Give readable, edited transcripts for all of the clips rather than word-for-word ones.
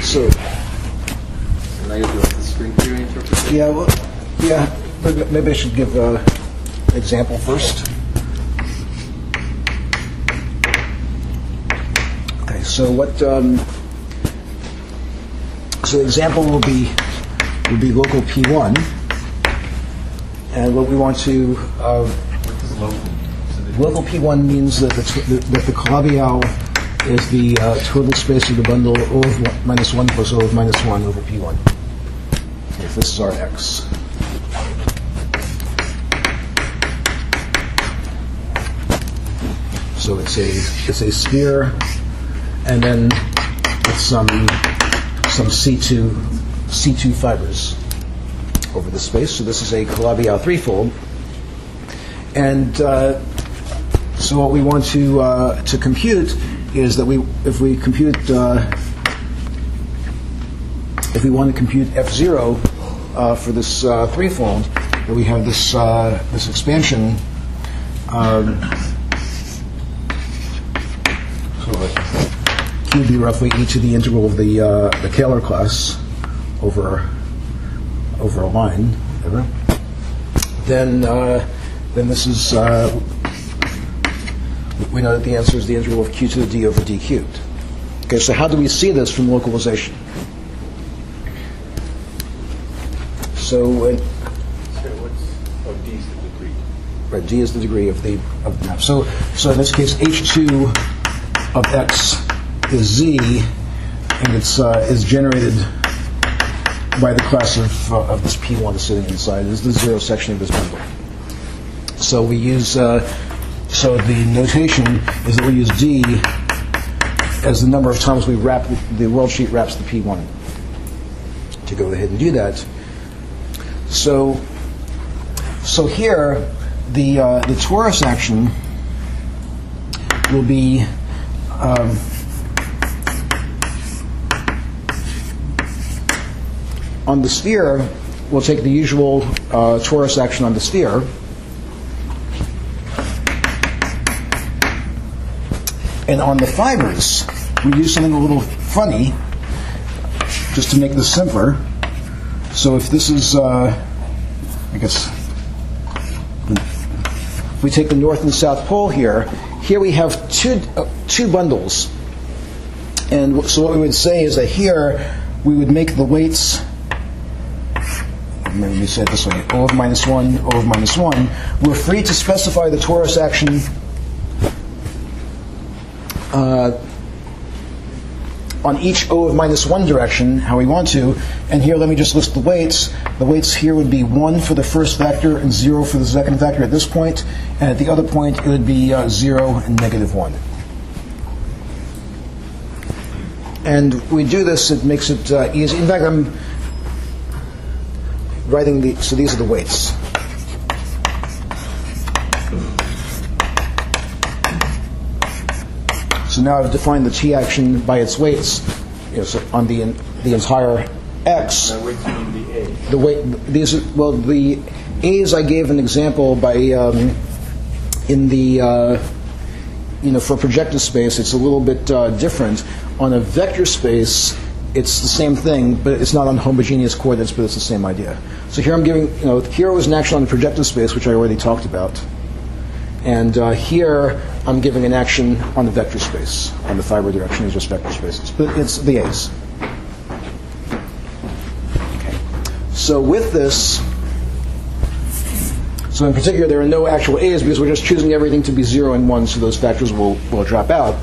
So now you'll do the string theory interpretation? yeah, well, yeah. Maybe I should give an example first. Okay, so what? So the example will be local P1, and what we want to local P1 means that the Calabi-Yau is the total space of the bundle O of minus 1 plus O of minus 1 over P1. If this is our X. So it's a sphere, and then with some C2 fibers over the space. So this is a Calabi-Yau threefold, and so what we want to compute is that if we want to compute F0 for this threefold, that we have this expansion. Q would be roughly e to the integral of the Kähler class over a line, whatever. Then this is we know that the answer is the integral of Q to the D over D cubed. Okay, so how do we see this from localization? So D is the degree. Right, D is the degree of the map. So in this case, H2 of X is Z, and it's is generated by the class of this P1 sitting inside. This is the zero section of this bundle. So we use so the notation is that we use D as the number of times we wrap the world sheet wraps the P1 to go ahead and do that. So here the torus action will be on the sphere. We'll take the usual torus action on the sphere, and on the fibers we do something a little funny just to make this simpler. So if this is I guess if we take the north and south pole here we have two bundles, and so what we would say is that here we would make the weights, maybe we say it this way, O of minus 1, O of minus 1. We're free to specify the torus action on each O of minus 1 direction, how we want to. And here, let me just list the weights. The weights here would be 1 for the first vector and 0 for the second vector at this point. And at the other point, it would be 0 and negative 1. And we do this, it makes it easy. In fact, I'm writing so these are the weights. So now I've defined the T action by its weights, so on the entire X. By weights on the A. The weight, the A's I gave an example by in the for projective space it's a little bit different. On a vector space, it's the same thing, but it's not on homogeneous coordinates, but it's the same idea. So here I'm giving, here was an action on the projective space, which I already talked about. And here I'm giving an action on the vector space, on the fiber direction, is just vector spaces. But it's the A's. Okay. So with this, so in particular there are no actual A's because we're just choosing everything to be 0 and 1, so those factors will drop out.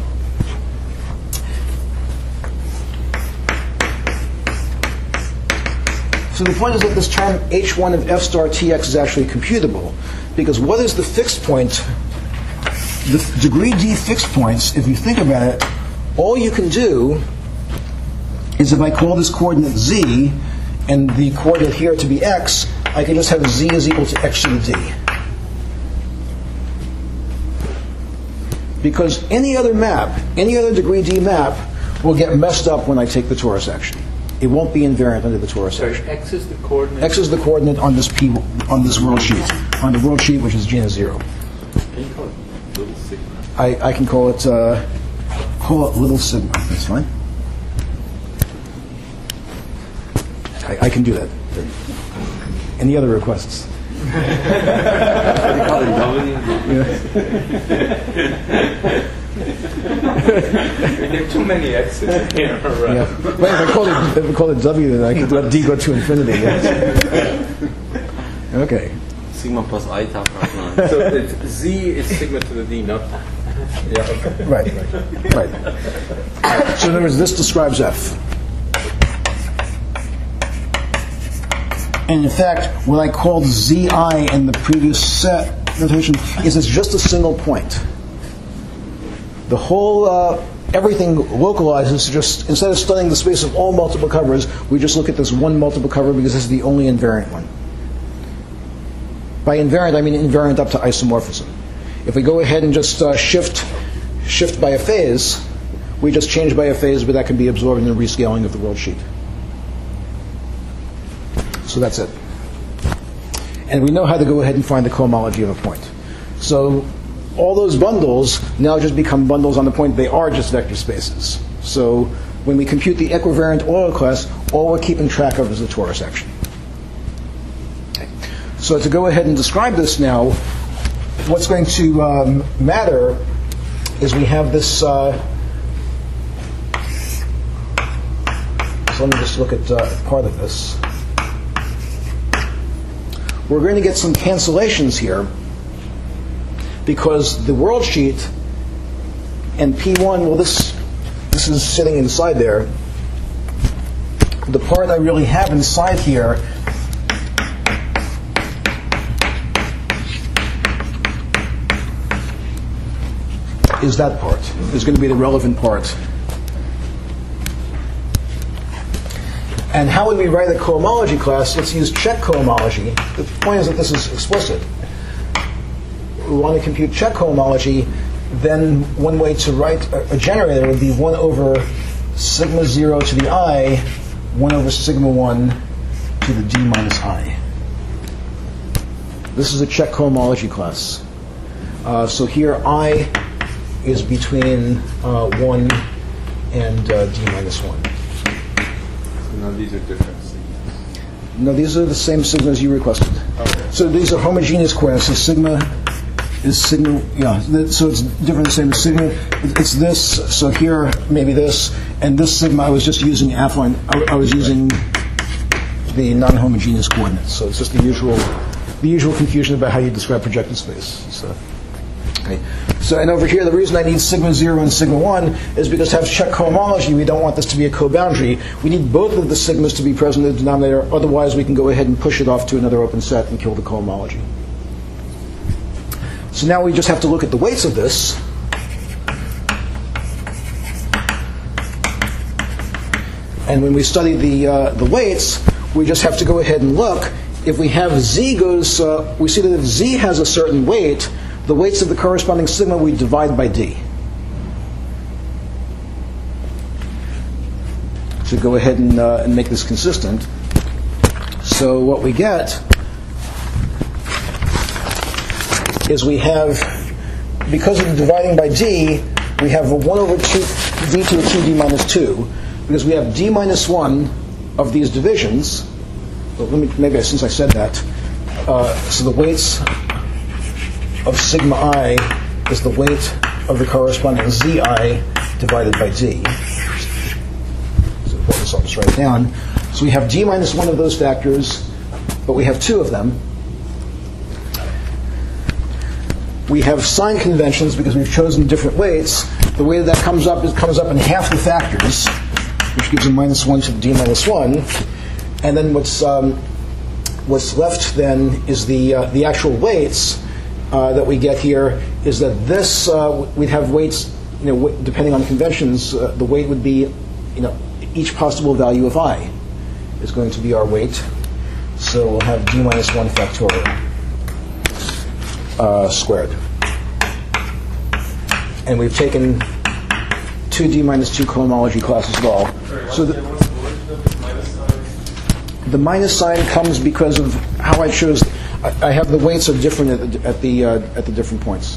So the point is that this term H1 of F star Tx is actually computable, because what is the fixed point? The degree D fixed points, if you think about it, all you can do is if I call this coordinate Z and the coordinate here to be X, I can just have Z is equal to X to the D. Because any other map, any other degree D map, will get messed up when I take the torus action. It won't be invariant under the torus action. X is the coordinate. X is the coordinate on this on this world sheet, on the world sheet which is G 0. Can you call it little sigma? I can call it little sigma. That's fine. I can do that. Any other requests? They call it W. There are too many X's here. Right? Yeah. Well, if I call it W, then I can let D go to infinity. Okay. Sigma plus I top right. So it's Z is sigma to the D, not. Yeah. Okay. Right. So in other words, this describes F. And in fact, what I called Zi in the previous set notation is it's just a single point. The whole, everything localizes to just, instead of studying the space of all multiple covers, we just look at this one multiple cover because this is the only invariant one. By invariant, I mean invariant up to isomorphism. If we go ahead and just shift by a phase, we just change by a phase, but that can be absorbed in the rescaling of the world sheet. So that's it. And we know how to go ahead and find the cohomology of a point. So all those bundles now just become bundles on the point. They are just vector spaces. So when we compute the equivariant Euler class, all we're keeping track of is the torus action. Okay. So to go ahead and describe this now, what's going to matter is we have this. So let me just look at part of this. We're going to get some cancellations here because the world sheet and P1, well, this is sitting inside there. The part I really have inside here is that part. Is going to be the relevant part. And how would we write a cohomology class? Let's use check cohomology. The point is that this is explicit. We want to compute check cohomology. Then one way to write a generator would be 1 over sigma 0 to the I, 1 over sigma 1 to the D minus I. This is a check cohomology class. So here I is between 1 and D minus 1. No, these are different sigmas. No, these are the same sigmas you requested. Okay. So these are homogeneous squares. So sigma is sigma, yeah. So it's different than same as sigma. It's this. So here maybe this, and this sigma I was just using affine. I was using the non-homogeneous coordinates. So it's just the usual confusion about how you describe projected space. So. Okay. So, and over here, the reason I need sigma 0 and sigma 1 is because to have check cohomology, we don't want this to be a co-boundary. We need both of the sigmas to be present in the denominator, otherwise we can go ahead and push it off to another open set and kill the cohomology. So now we just have to look at the weights of this. And when we study the weights, we just have to go ahead and look. If we have Z goes, we see that if Z has a certain weight, the weights of the corresponding sigma we divide by D. To go ahead and make this consistent. So what we get is we have, because of the dividing by D, we have a 1 over 2, D to the 2D minus 2, because we have D minus 1 of these divisions. Well, maybe since I said that, so the weights of sigma I is the weight of the corresponding Zi divided by D. So this I'll just write down. So we have D minus 1 of those factors, but we have 2 of them. We have sign conventions because we've chosen different weights. The way that comes up in half the factors, which gives a minus 1 to D minus 1. And then what's left then is the actual weights that we get here is that this, we'd have weights, depending on conventions, the weight would be, each possible value of I is going to be our weight. So we'll have D minus 1 factorial squared. And we've taken 2D minus 2 cohomology class as well. So the minus sign comes because of how I chose. I have the weights are different at the different points.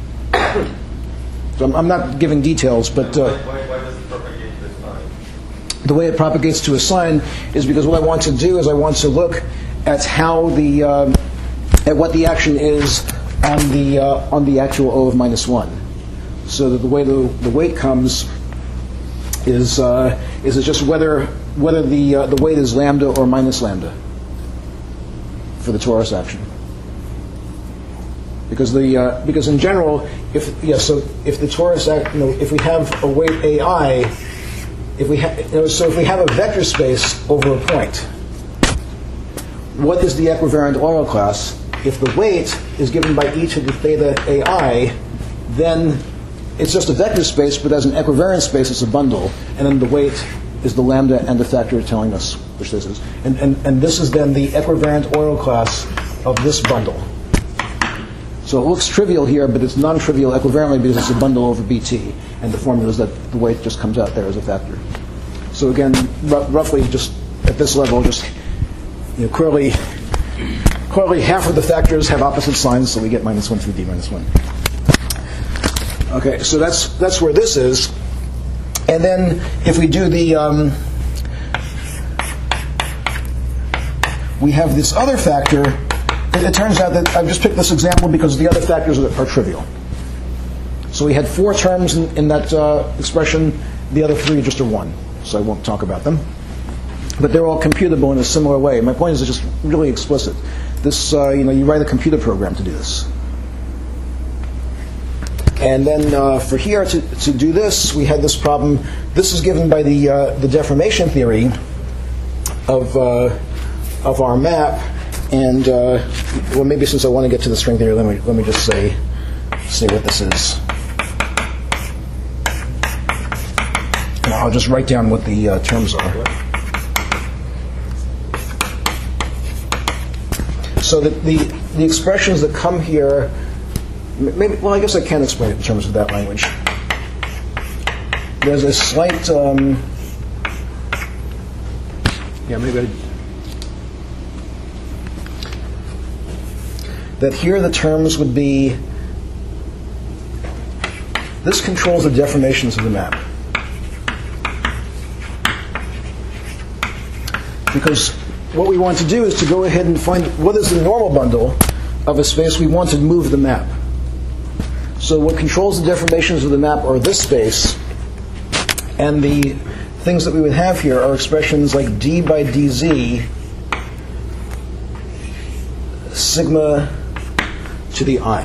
So I'm not giving details, but why does it propagate this time? the way it propagates to a sign is because what I want to do is I want to look at how at what the action is on the actual O of -1. So that the way the weight comes is it's just whether the weight is lambda or minus lambda for the torus action. Because in general, if the torus if we have a weight AI, if we have a vector space over a point, what is the equivariant Euler class? If the weight is given by e to the theta AI, then it's just a vector space, but as an equivariant space, it's a bundle, and then the weight is the lambda and the factor telling us which this is. And this is then the equivariant Euler class of this bundle. So it looks trivial here, but it's non-trivial equivariantly because it's a bundle over BT, and the formula is that the weight just comes out there as a factor. So again, roughly just at this level, just clearly half of the factors have opposite signs, so we get -1 through d minus 1. Okay, so that's where this is. And then if we do we have this other factor. It turns out that I've just picked this example because the other factors are trivial. So we had 4 terms in that expression. The other 3 just are 1, so I won't talk about them. But they're all computable in a similar way. My point is it's just really explicit. This, you write a computer program to do this. And then for here, to do this, we had this problem. This is given by the deformation theory of our map. And well, maybe since I want to get to the string theory, let me just say what this is. And I'll just write down what the terms are. So the expressions that come here. Well, I guess I can explain it in terms of that language. There's a slight, that here the terms would be, this controls the deformations of the map. Because what we want to do is to go ahead and find what is the normal bundle of a space we want to move the map. So what controls the deformations of the map are this space, and the things that we would have here are expressions like d by dz sigma to the I.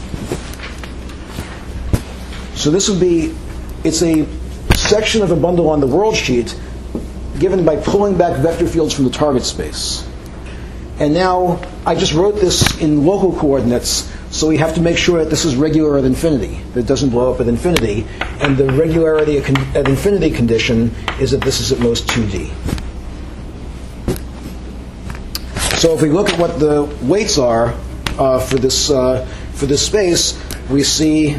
So this would be, it's a section of a bundle on the world sheet given by pulling back vector fields from the target space. And now I just wrote this in local coordinates, so we have to make sure that this is regular at infinity, that it doesn't blow up at infinity. And the regularity at infinity condition is that this is at most 2D. So if we look at what the weights are for this space, we see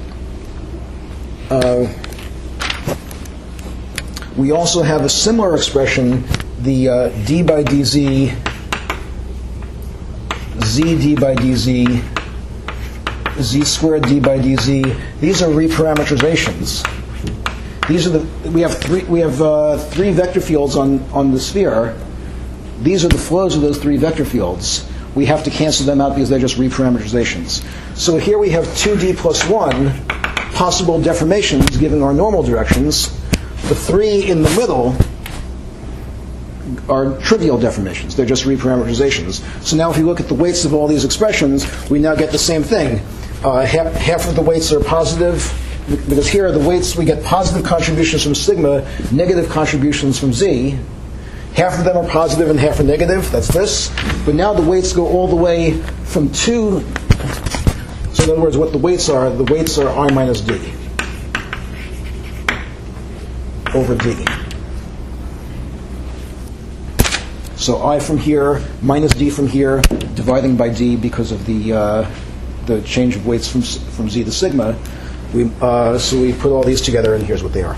we also have a similar expression, the d by dz, z d by dz, z squared d by dz. These are reparameterizations. These are we have three vector fields on the sphere. These are the flows of those 3 vector fields. We have to cancel them out because they're just reparameterizations. So here we have 2d plus 1 possible deformations given our normal directions. The 3 in the middle are trivial deformations. They're just reparameterizations. So now if you look at the weights of all these expressions, we now get the same thing. Half of the weights are positive, because here are the weights, we get positive contributions from sigma, negative contributions from z. Half of them are positive and half are negative. That's this. But now the weights go all the way from 2. So in other words, what the weights are I minus d over d. So I from here minus d from here, dividing by d because of the change of weights from z to sigma. So we put all these together, and here's what they are.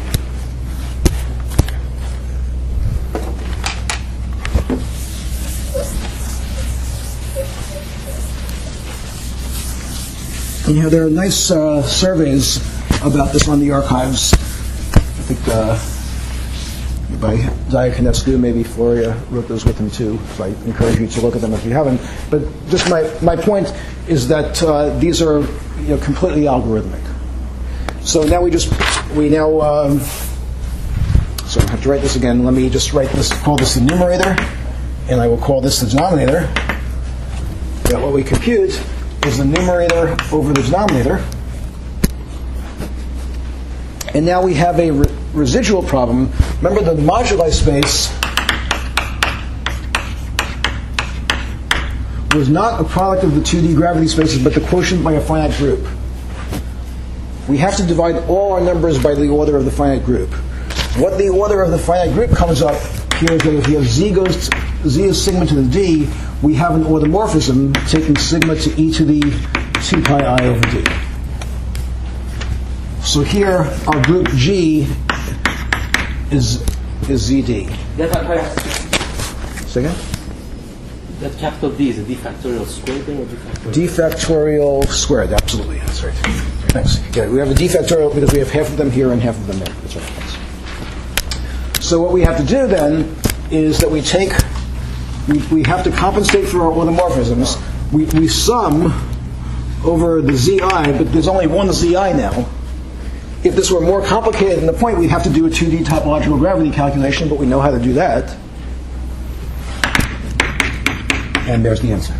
There are nice surveys about this on the archives. I think by Diakonescu. Maybe Floria wrote those with him too, so I encourage you to look at them if you haven't. But just my point is that these are completely algorithmic. So now so I have to write this again. Let me just call this the numerator, and I will call this the denominator. That what we compute is the numerator over the denominator. And now we have a residual problem. Remember, the moduli space was not a product of the 2D gravity spaces, but the quotient by a finite group. We have to divide all our numbers by the order of the finite group. What the order of the finite group comes up here is that if you have z is sigma to the d, we have an orthomorphism taking sigma to e to the 2 pi I over d. So here, our group G is ZD. Say again? That capital D is a d factorial squared thing or d factorial? D factorial squared, absolutely. That's right. Thanks. Yeah, we have a d factorial because we have half of them here and half of them there. That's right. Thanks. So what we have to do then is that we have to compensate for our orthomorphisms. We sum over the zi, but there's only one zi now. If this were more complicated than the point, we'd have to do a 2D topological gravity calculation, but we know how to do that. And there's the answer.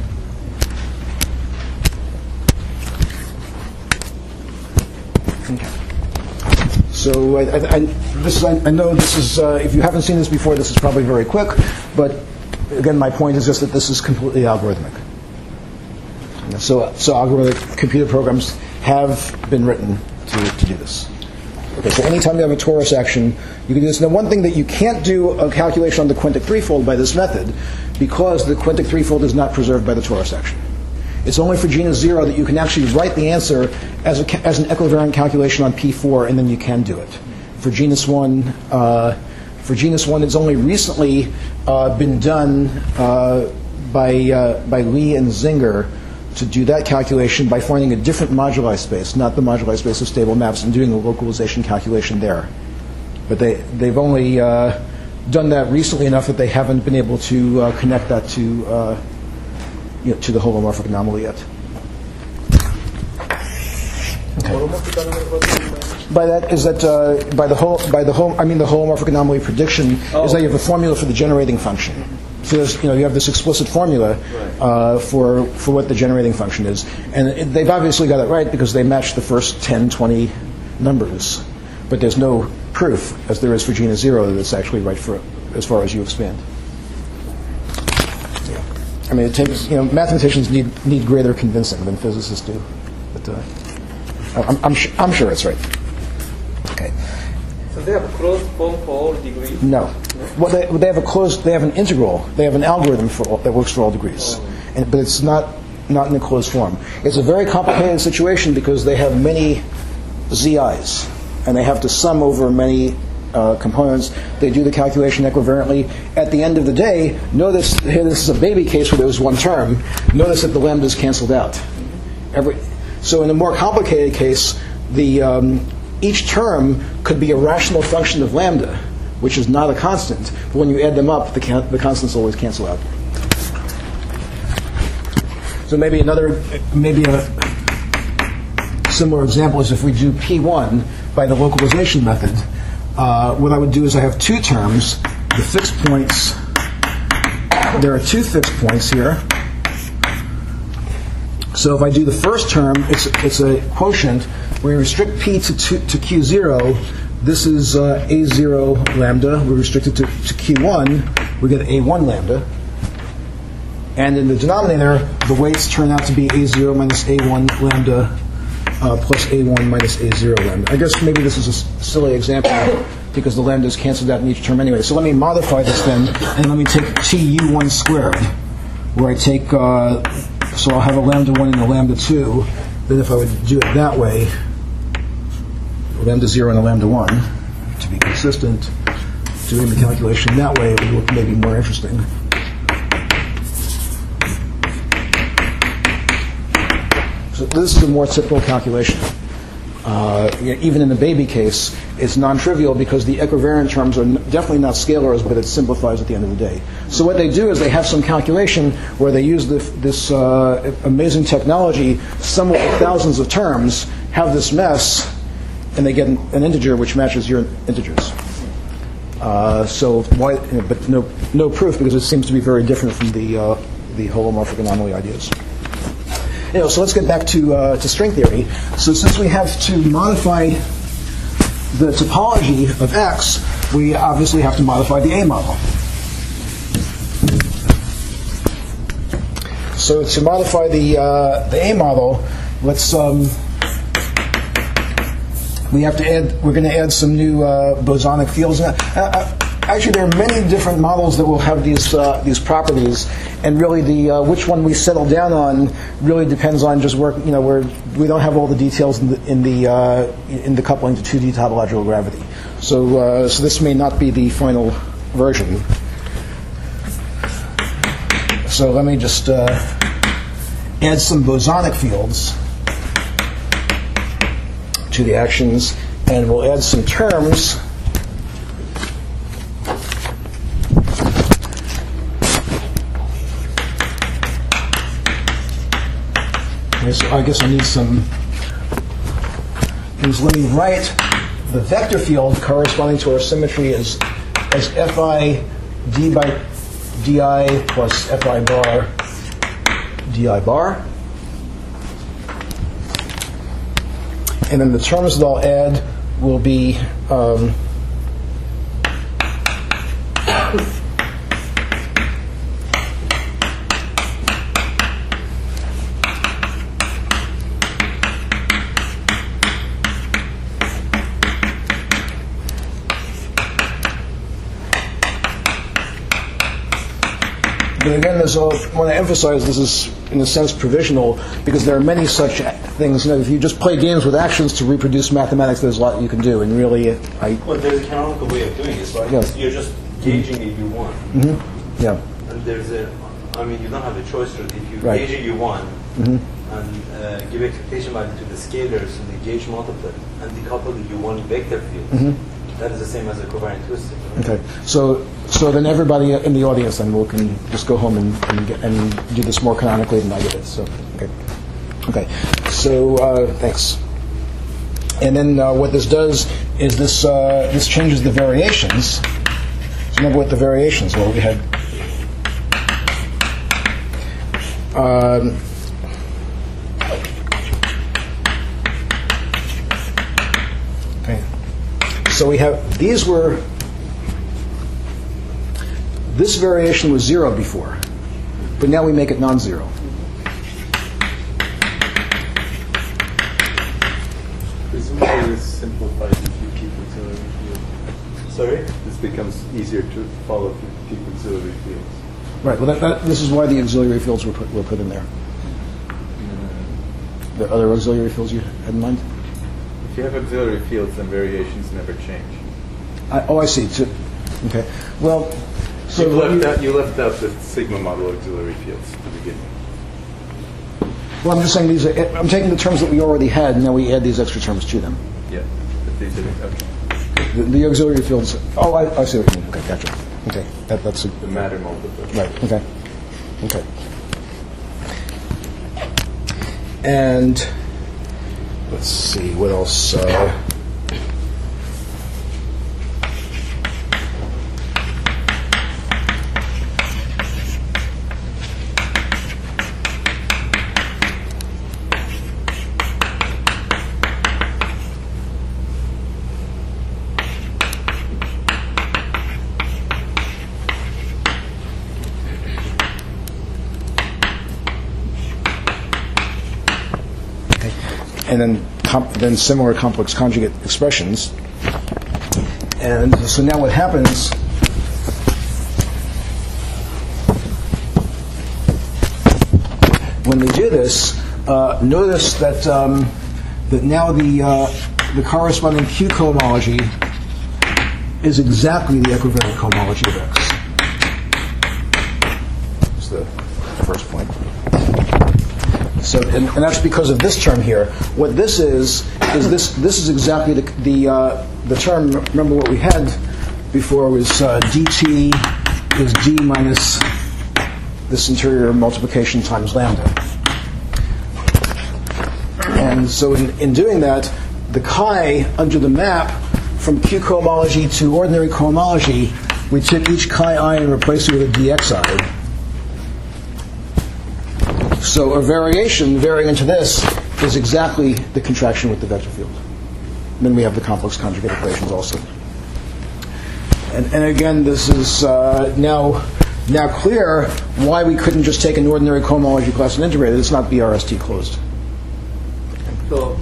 Okay. So I know this is, if you haven't seen this before, this is probably very quick, but again, my point is just that this is completely algorithmic. So algorithmic computer programs have been written to do this. Okay, so anytime you have a torus action, you can do this. Now, one thing that you can't do a calculation on the quintic threefold by this method, because the quintic threefold is not preserved by the torus action. It's only for genus 0 that you can actually write the answer as an equivariant calculation on P4, and then you can do it. For genus 1, it's only recently been done by Lee and Zinger to do that calculation by finding a different moduli space, not the moduli space of stable maps, and doing a localization calculation there. But they've only done that recently enough that they haven't been able to connect that to the holomorphic anomaly yet. Okay. By that is that the holomorphic anomaly prediction is that you have a formula for the generating function. So you have this explicit formula for what the generating function is, and they've obviously got it right because they match the first 10, 20 numbers, but there's no proof, as there is for genus 0, that it's actually right for as far as you expand. Yeah. I mean, it takes mathematicians need greater convincing than physicists do, but I'm sure it's right. Okay. So they have a closed form for all degrees? No. Well, they have an integral. They have an algorithm that works for all degrees, but it's not in a closed form. It's a very complicated situation because they have many zi's, and they have to sum over many components. They do the calculation equivariantly. At the end of the day, notice here this is a baby case where there was one term. Notice that the lambda is canceled out. So in a more complicated case, each term could be a rational function of lambda, which is not a constant. But when you add them up, the constants always cancel out. So maybe a similar example is if we do P1 by the localization method. What I would do is I have two terms, the fixed points. There are two fixed points here. So if I do the first term, it's a quotient. We restrict P to Q0. This is A0 lambda. We restrict it to Q1. We get A1 lambda. And in the denominator, the weights turn out to be A0 minus A1 lambda plus A1 minus A0 lambda. I guess maybe this is a silly example because the lambda is canceled out in each term anyway. So let me modify this then, and let me take TU1 squared, where I take, so I'll have a lambda 1 and a lambda 2. Then if I would do it that way, lambda 0 and a lambda 1, to be consistent, doing the calculation that way, it would look maybe more interesting. So this is a more typical calculation. Even in the baby case, it's non-trivial because the equivariant terms are definitely not scalars, but it simplifies at the end of the day. So what they do is they have some calculation where they use this amazing technology, sum up with thousands of terms, have this mess, and they get an integer which matches your integers. So why? But no proof because it seems to be very different from the holomorphic anomaly ideas. So let's get back to string theory. So since we have to modify the topology of X, we obviously have to modify the A model. So to modify the A model, let's we're going to add some new bosonic fields. Actually, there are many different models that will have these properties, and really which one we settle down on really depends on just where we don't have all the details in the coupling to 2D topological gravity. So this may not be the final version. So let me just add some bosonic fields to the actions, and we'll add some terms. So I guess I need some things. Let me write the vector field corresponding to our symmetry as Fi d by di plus Fi bar di bar. And then the terms that I'll add will be but again, I want to emphasize this is, in a sense, provisional, because there are many such things. If you just play games with actions to reproduce mathematics, there's a lot you can do. And really, Well, there's a canonical way of doing this, right? Yeah. You're just gauging a U1. Mm-hmm. Yeah. And you don't have a choice really. If you Right. gauge a U1 Mm-hmm. and give expectation value to the scalars and the gauge multiplet and decouple the U1 vector field, Mm-hmm. that is the same as a covariant twisting. Right? Okay. So then everybody in the audience then can just go home and do this more canonically than I did it. So okay. So thanks. And then what this does is this changes the variations. So remember what the variations were. We had okay. So we have this variation was 0 before, but now we make it non-zero. Presumably this simplifies if you keep auxiliary fields. Sorry? This becomes easier to follow if you keep auxiliary fields. Right. Well, this is why the auxiliary fields were put in there. The other auxiliary fields you had in mind? If you have auxiliary fields, then variations never change. I see. Okay. Well, so You left out the sigma model auxiliary fields at the beginning. well, I'm just saying I'm taking the terms that we already had, and now we add these extra terms to them. Yeah, but these are okay. The auxiliary fields. Oh, I see what you mean. Okay, gotcha. Okay, that's The matter multiple. right. Okay. And let's see what else. And then similar complex conjugate expressions. And so now what happens, when we do this, notice that that now the corresponding Q cohomology is exactly the equivariant cohomology of X. That's the first point. So, and that's because of this term here. What this is this is exactly the term. Remember what we had before was dt is d minus this interior multiplication times lambda. And so in doing that, the chi under the map from Q cohomology to ordinary cohomology, we took each chi I and replaced it with a dxi. So a variation varying into this is exactly the contraction with the vector field. And then we have the complex conjugate equations also. And again, this is now clear why we couldn't just take an ordinary cohomology class and integrate it. It's not BRST closed. So,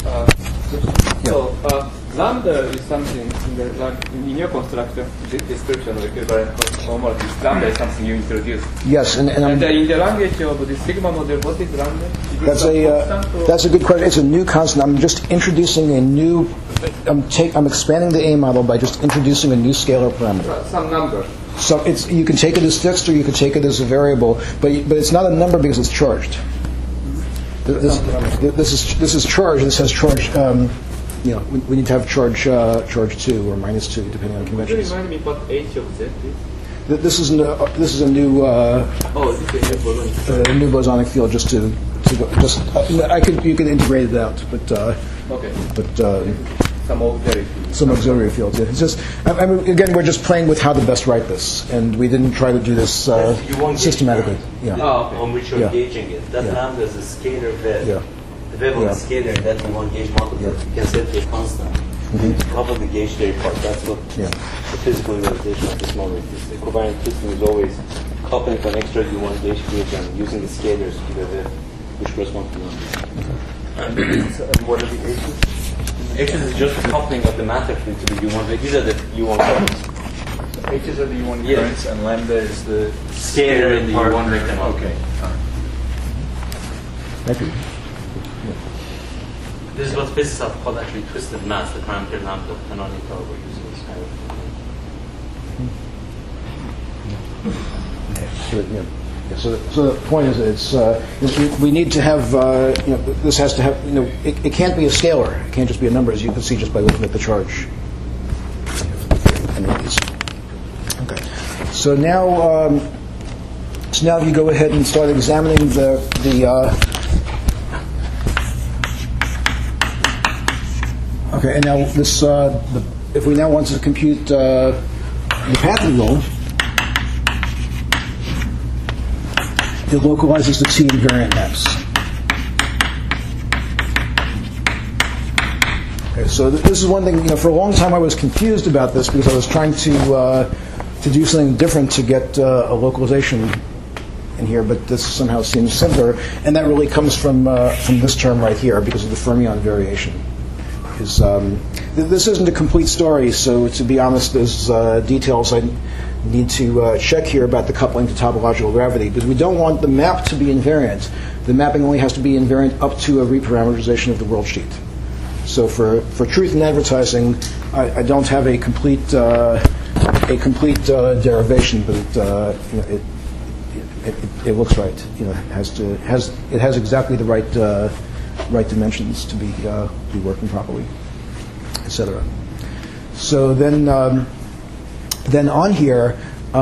lambda is something in your construction description of equivalent cohomology. Lambda is something you introduced. Yes, and in the language of the sigma model, what is lambda? That's a good question. It's a new constant. I'm just introducing a new. I'm expanding the A model by just introducing a new scalar parameter. Some number. So you can take it as fixed or you can take it as a variable, but it's not a number because it's charged. This is charged. This has charge. We need to have charge 2 or minus 2 depending on conventions. Could you remind me what H of Z is? This is a new new bosonic field. You could integrate it out, but some auxiliary fields. Yeah. It's just again we're just playing with how to best write this, and we didn't try to do this systematically. Yeah. On which you're gauging it. That lambda is a scalar vev. Yeah. The vev of the scalar, and that you want gauge multiple. You can set it a constant. Couple the gauge theory part. That's what the physical realization of this moment is. The covariant system is always coupling for an extra U1 gauge field and using the scalars to the vev, which correspond to numbers. And what are the H's? H's is just the coupling of the matter field to the U1. These are the U1 currents. H's are the U1 currents, and lambda is the scalar in the U1 vector. Okay. Thank you. This is what physicists have called actually twisted mass, the parameter lambda canonical we're using this kind of So the point is, we need to have this has to have it can't be a scalar. It can't just be a number, as you can see just by looking at the charge. Okay. So now if you go ahead and start examining the okay, and now this if we now want to compute the path rule. It localizes the T invariant maps. Okay, so this is one thing. For a long time I was confused about this because I was trying to do something different to get a localization in here, but this somehow seems simpler, and that really comes from this term right here because of the fermion variation. This isn't a complete story, so to be honest, there's details I need to check here about the coupling to topological gravity, because we don't want the map to be invariant. The mapping only has to be invariant up to a reparameterization of the world sheet. So for truth in advertising, I don't have a complete derivation, but it looks right. It has exactly the right dimensions to be working properly, etc. So then on here,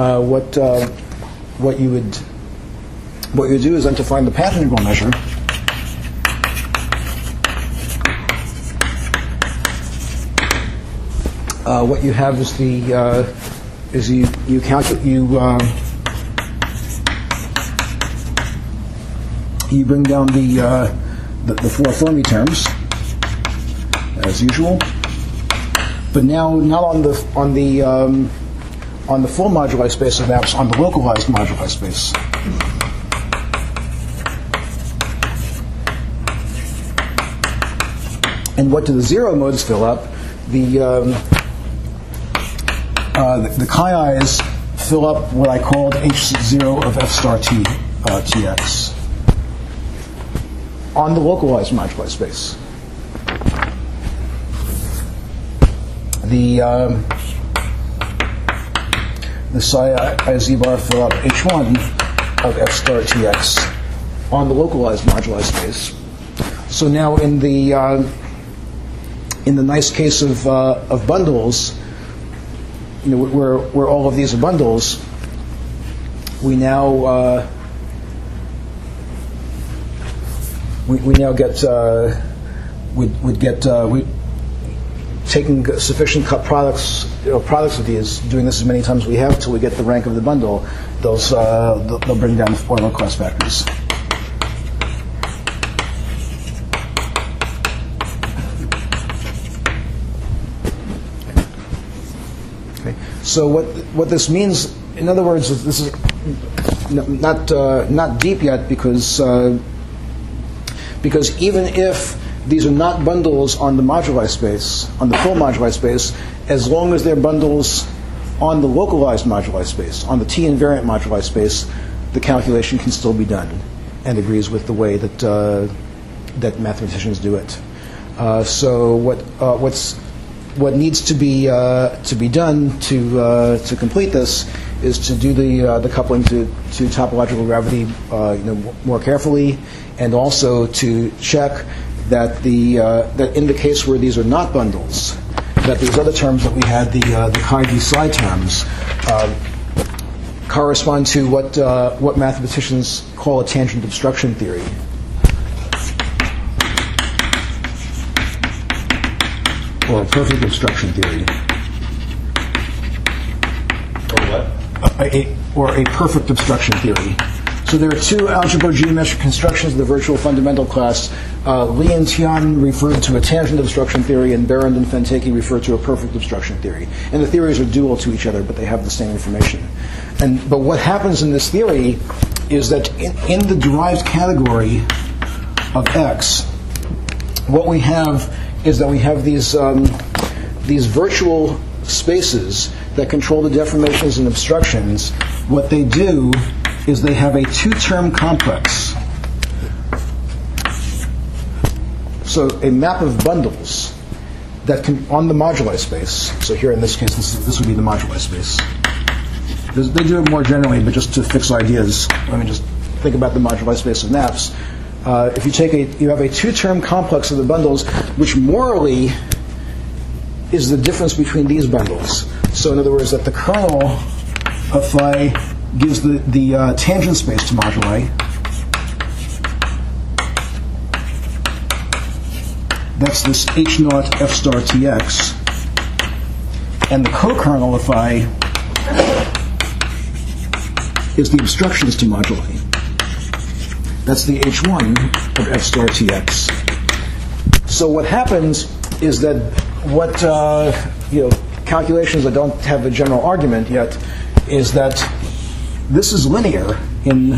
what you would do is then to find the path integral measure. What you have is you calculate you bring down the four Fermi terms as usual, but now not on the full moduli space of maps, on the localized moduli space. And what do the zero modes fill up? The chi i's fill up what I called H0 of f star t tx on the localized moduli space. The psi I z bar fill up H1 of f star tx on the localized moduli space. So now in the nice case of bundles, where all of these are bundles, we now get taking sufficient cut products of these, doing this as many times as we have till we get the rank of the bundle. They'll bring down Euler class factors. Okay. So what this means, in other words, this is not deep yet because even if these are not bundles on the moduli space, on the full moduli space, as long as they're bundles on the localized moduli space, on the T invariant moduli space, the calculation can still be done and agrees with the way that mathematicians do it. So what needs to be done to complete this is to do the coupling to topological gravity more carefully, and also to check that that in the case where these are not bundles, that these other terms that we had, the chi-d psi terms, correspond to what mathematicians call a tangent obstruction theory. Or a perfect obstruction theory. Or what? Or a perfect obstruction theory. So there are two algebra geometric constructions of the virtual fundamental class. Lee and Tian referred to a tangent obstruction theory, and Berend and Fenteke referred to a perfect obstruction theory. And the theories are dual to each other, but they have the same information. But what happens in this theory is that in the derived category of X, what we have is that we have these virtual spaces that control the deformations and obstructions. What they do is they have a two-term complex. So a map of bundles that can, on the moduli space. So here in this case, this would be the moduli space. They do it more generally, but just to fix ideas, let me just think about the moduli space of maps. If you have a two-term complex of the bundles, which morally is the difference between these bundles. So in other words, that the kernel of phi gives the tangent space to moduli. That's this H naught F star Tx. And the co-kernel of phi is the obstructions to moduli. That's the H1 of F star Tx. So what happens is that calculations that don't have a general argument yet is that this is linear in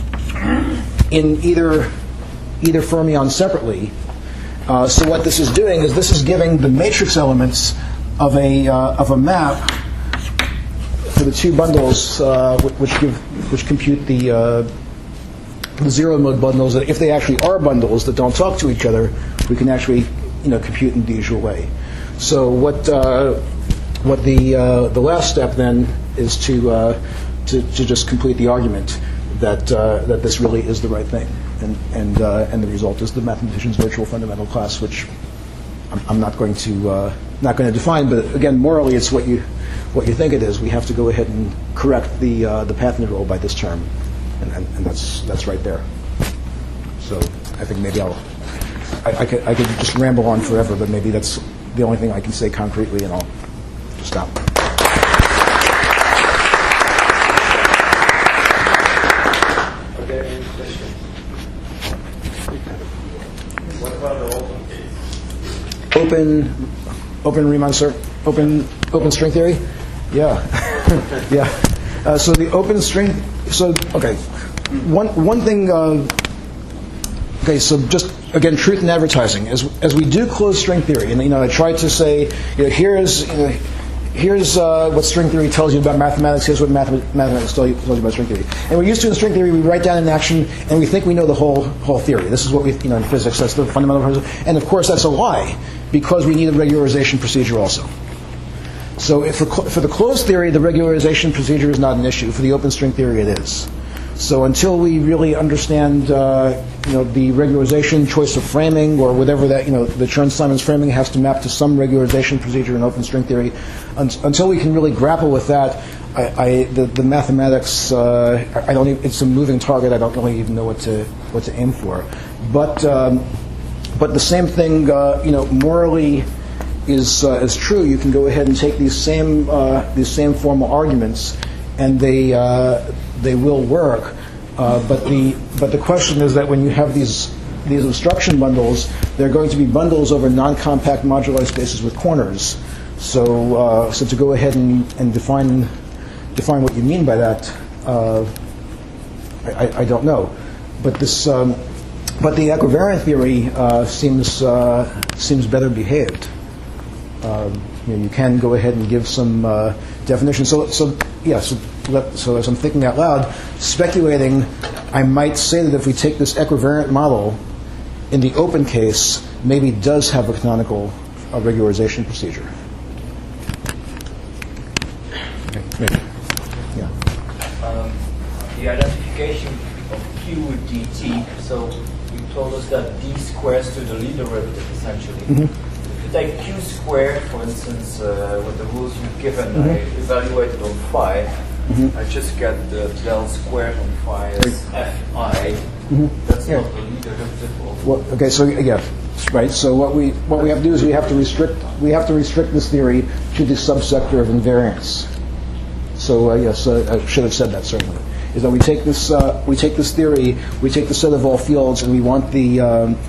either fermion separately. So what this is doing is this is giving the matrix elements of a map for the two bundles which compute the zero mode bundles. That if they actually are bundles that don't talk to each other, we can actually compute in the usual way. So what the last step then is to just complete the argument that this really is the right thing, and the result is the mathematician's virtual fundamental class, which I'm not going to define, but again, morally, it's what you think it is. We have to go ahead and correct the path integral by this term, and that's right there. So I think maybe I could just ramble on forever, but maybe that's the only thing I can say concretely, and I'll just stop. Are there any questions? What about the open case? Open Riemann open string theory? Yeah. Yeah. So the open string, one thing, so just, again, truth in advertising. As we do closed string theory, and I tried to say, here's what string theory tells you about mathematics, here's what mathematics tells you about string theory. And we're used to in string theory, we write down an action, and we think we know the whole theory. This is what we, in physics, that's the fundamental principle. And of course, that's a lie, because we need a regularization procedure also. So for the closed theory, the regularization procedure is not an issue. For the open string theory, it is. So until we really understand, the regularization, choice of framing, or whatever that, the Chern-Simons framing has to map to some regularization procedure in open string theory, until we can really grapple with that, the mathematics, I don't even, it's a moving target. I don't really even know what to aim for. But the same thing, morally is true. You can go ahead and take these same formal arguments, and they will work. But the question is that when you have these obstruction bundles, they're going to be bundles over non-compact moduli spaces with corners. So to go ahead and define what you mean by that, I don't know. But the equivariant theory seems better behaved. You can go ahead and give some definition. So as I'm thinking out loud, speculating, I might say that if we take this equivariant model in the open case, maybe does have a canonical regularization procedure. Okay, maybe. Yeah. The identification of Q with dt, so you told us that d squares to the Lie derivative, essentially. If you take Q squared, for instance, with the rules you've given, I evaluated on phi, I just get the del squared on phi as fi. That's not the Lie derivative of... Well, okay, so yeah, right. So what we have to do is we have to restrict this theory to the subsector of invariance. So yes, I should have said that certainly. Is that we take this theory, we take the set of all fields, and we want to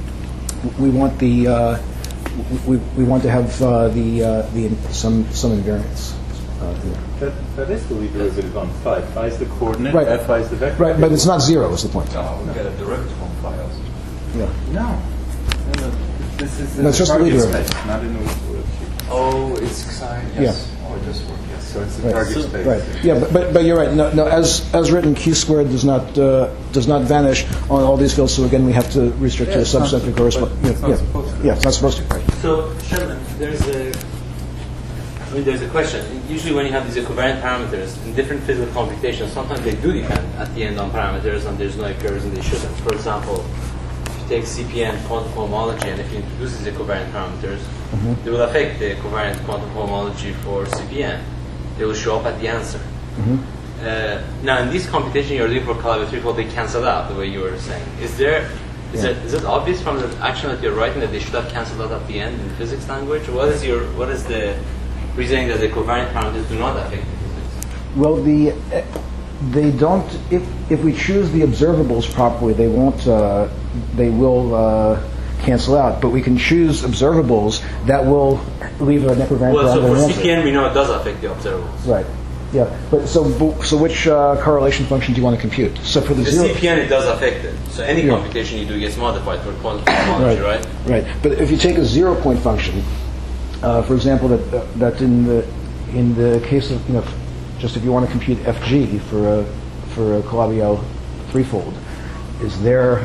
have some invariance. That is the Lie derivative on phi. Phi is the coordinate. Right. Phi is the vector. Right, but it's not zero. Is the point? No, we get a derivative on phi also. Yeah. No. This is No, it's just the Lie target derivative. space, not in the worksheet. Oh, it's sign, yes. Oh, it does work, yes. So it's the Right. target space. Right. Yeah, but you're right. No, as written, Q squared does not vanish on all these fields. So again, we have to restrict to a subset corresponding. It's not supposed to. Yeah, it's not supposed to. Right. So, Sheldon, there's a question. Usually when you have these equivariant parameters in different physical computations, sometimes they do depend at the end on parameters, and there's no errors and they shouldn't. For example, if you take CPN quantum homology, and if you introduce these equivariant parameters, they will affect the equivariant quantum homology for CPN. They will show up at the answer. Now, in this computation you're doing for Calabi threefold, they cancel out the way you were saying. Is it obvious from the action that you're writing that they should have canceled out at the end in physics language? What is the reasoning that the covariant parameters do not affect the physics? Well, they don't. If we choose the observables properly, they won't. They will cancel out. But we can choose observables that will leave an equivariant Well, so parameter for answer. CPN, we know it does affect the observables. Right. Yeah. But so which correlation function do you want to compute? So for the The zero. CPN, it does affect it. So any Yeah. computation you do gets modified for quantum homology, right? Right. But if you take a 0-point function, for example, that in the case of just if you want to compute FG for a Calabi-Yau threefold, is there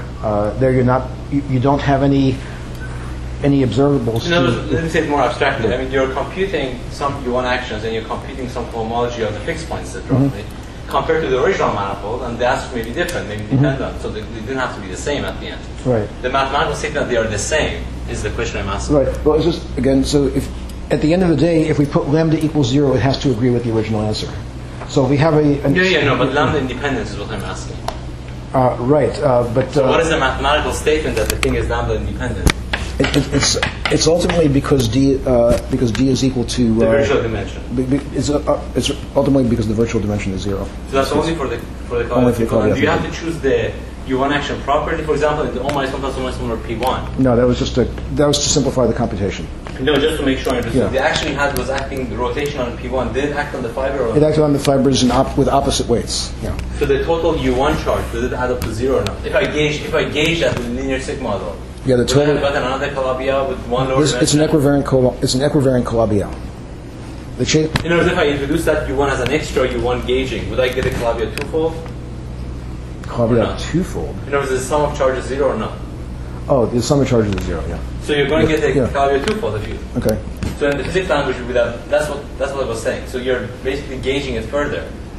you don't have any observables. No, let me say it more abstractly. I mean, you're computing some U1 actions and you're computing some homology of the fixed points that roughly compared to the original manifold, and the answers may be different, maybe dependent, so they didn't have to be the same at the end. Right. The mathematical statement that they are the same is the question I'm asking. Right. Well, it's just again. So if at the end of the day, if we put lambda equals 0, it has to agree with the original answer. So if we have but lambda independence is what I'm asking. Right. But So what is the mathematical statement that the thing is lambda independent? It's ultimately because d is equal to The virtual dimension. It's ultimately because the virtual dimension is 0. So that's only for the Only for the Calabi. And do you have Calabi. to choose the U1 action property, for example, in the O minus 1 plus O minus 1 or P1? No, that was to simplify the computation. No, just to make sure I understand. Yeah. The action you had was acting, the rotation on P1 did act on the fiber? Or It acted on the fibers with opposite weights. Yeah. So the total U1 charge, does it add up to 0 or not? If I gauge that with a linear sigma model, Yeah. The would I total. have gotten another Calabi-Yau with one lower It's an dimension? equivariant Calabi-Yau. The shape. In other words, if I introduce that U1 as an extra U1 gauging, would I get a Calabi-Yau twofold? Calabi-Yau not? twofold. In other words, is the sum of charges 0 or not? Oh, the sum of charges is 0. Yeah. So you're going to get a Yeah. Calabi-Yau twofold if you. Okay. So in the physics language, that's what I was saying. So you're basically gauging it further.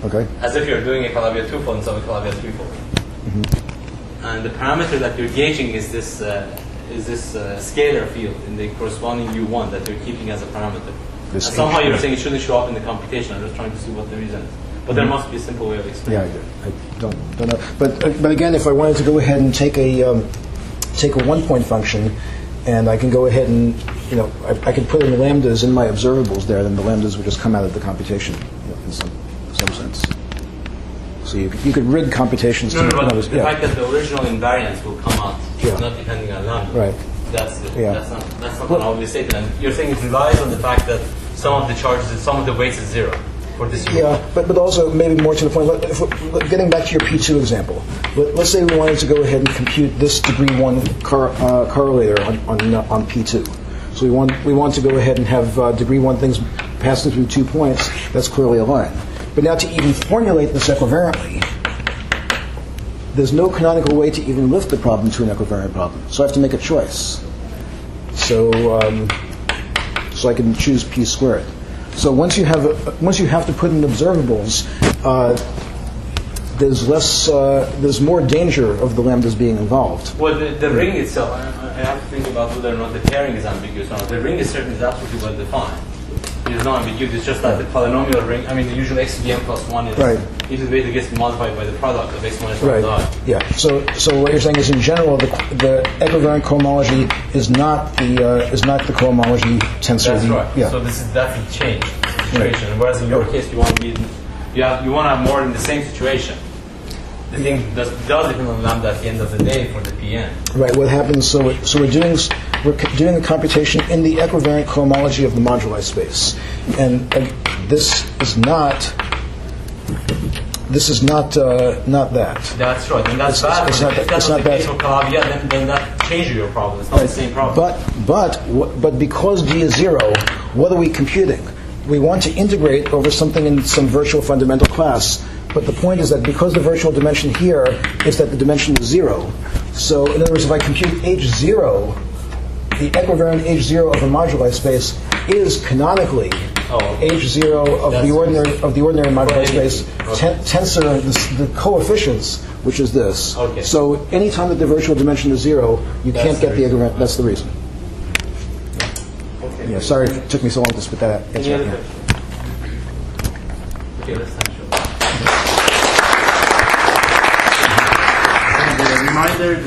Okay. as if you're doing a Calabi twofold instead of a Calabi threefold. And the parameter that you're gauging is this scalar field in the corresponding U1 that you're keeping as a parameter. And This somehow H- you're saying it shouldn't show up in the computation. I'm just trying to see what the reason is. But there must be a simple way of explaining it. Yeah, I don't know. But again, if I wanted to go ahead and take a 1-point function, and I can go ahead and I can put in the lambdas in my observables there, then the lambdas would just come out of the computation in some sense. So you could rig computations No, to but numbers. the fact that the original invariance will come out, Yeah. not depending on lambda. Right. That's Yeah. that's not an obvious statement. And you're saying it relies on the fact that some of the charges, some of the weights is zero for this. Yeah, but also maybe more to the point. Getting back to your P2 example, let's say we wanted to go ahead and compute this degree 1 correlator on P2. So we want to go ahead and have degree 1 things passing through 2 points. That's clearly a line. But now to even formulate this equivariantly, there's no canonical way to even lift the problem to an equivariant problem. So I have to make a choice. So I can choose P squared. So once you have to put in observables, there's more danger of the lambdas being involved. Well, the ring itself, I have to think about whether or not the pairing is ambiguous or not. The ring is certainly absolutely well defined. It is not ambiguous. It's just that the polynomial ring, I mean, the usual x to the m plus 1 is equal to gets multiplied by the product of x minus 1 Right. I. Yeah. So what you're saying is, in general, the equivariant cohomology is not the cohomology tensor. That's right. Yeah. So that's a change situation. And whereas in your case, you want to have more in the same situation. The thing does depend on lambda at the end of the day for the Pn. Right. What happens? So we're doing the computation in the equivariant cohomology of the moduli space, and this is not that. That's right, and that's bad. It's not if that's not not the that. case for Calabi, then that changes your problem. It's not the same problem. But because D is 0, what are we computing? We want to integrate over something in some virtual fundamental class. But the point is that because the virtual dimension here is that the dimension is 0. So in other words, if I compute H0, the equivariant H0 of a moduli space is canonically H0 of the ordinary moduli space tensor the coefficients, which is this. Okay. So anytime that the virtual dimension is 0, you can't get the equivariant. That's the reason. Okay. Yeah. Sorry it took me so long to spit that out. Any other questions? Okay, let's thank you. Reminder